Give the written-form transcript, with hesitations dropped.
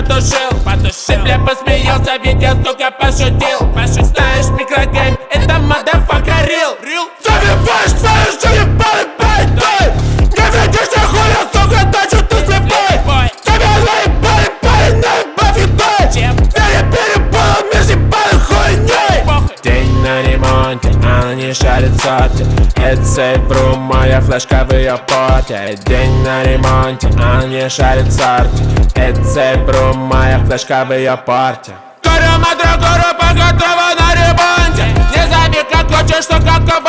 потушил. Ты, бля, посмеялся, ведь я, сука, пошутил. Знаешь, микрогейм, это motherfucker real. Забиваешь твою жизнь, балибай, ты! Не видишь нихуя, сука, значит ты слепой! Тебя заебали, парень, наебав едой! Перебором между ебаной хуйней! День на ремонте, она не шарит сорти. Это сейф-бру, моя флешка в ее порте. День на ремонте, она не шарит сорти. Это сейф-бру, моя флешка в ее порте. Кора, мадра, кора, готова на ремонте. Не зови как хочешь, что какого